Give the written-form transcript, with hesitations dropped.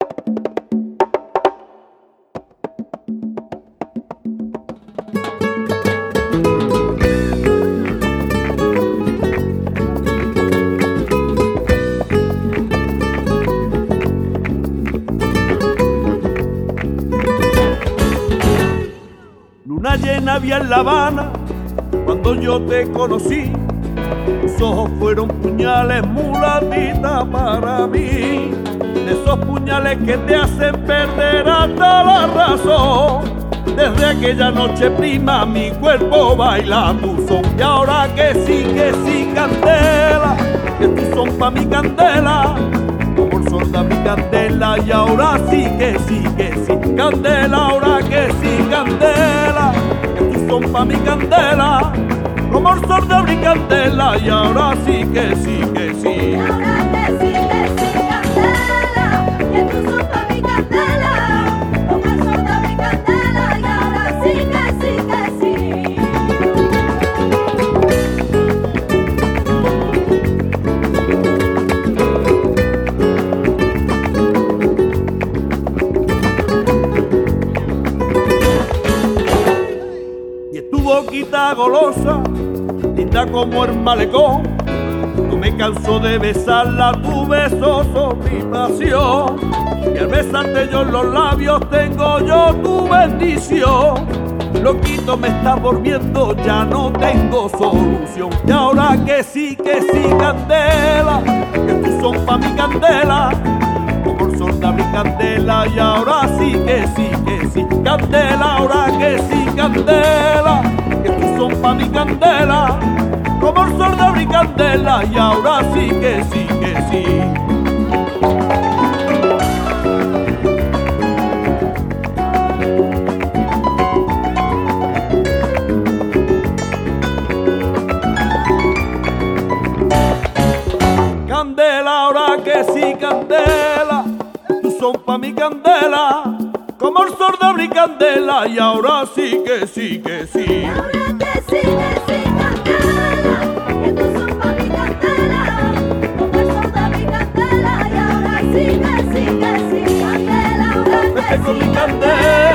Luna llena había en La Habana cuando yo te conocí. Tus ojos fueron puñales, mulatita para mí. De esos puñales que te hacen perder hasta la razón. Desde aquella noche prima mi cuerpo baila tu son. Y ahora que sí, candela, que tu son pa' mi candela, como el sol da mi candela. Y ahora sí, candela, ahora que sí, candela, que tu son pa' mi candela, como el sol da mi candela. Y ahora sí, que sí. Y ahora que sí, candela, que tu son pa' mi candela, como el sol da mi candela. Y ahora sí, que sí. Y es tu boquita golosa, linda como el malecón. No me canso de besarla, tu beso son mi pasión. Y al besarte yo en los labios tengo yo tu bendición. Loquito me está volviendo, ya no tengo solución. Y ahora que sí, candela, que tú son pa' mi candela, como el sol da mi candela. Y ahora sí, candela, ahora que sí, candela, que tú son pa' mi candela, como el sol da mi candela. Y ahora sí, que sí. Candela, ahora que sí, candela, tú son pa' mi candela, como el sol da mi candela. Y ahora sí, que sí. Y ahora que sí, candela, que tu son pa' mi candela, como el sol da mi candela. Y ahora sí, candela, ahora que Vete con sí, mi candela.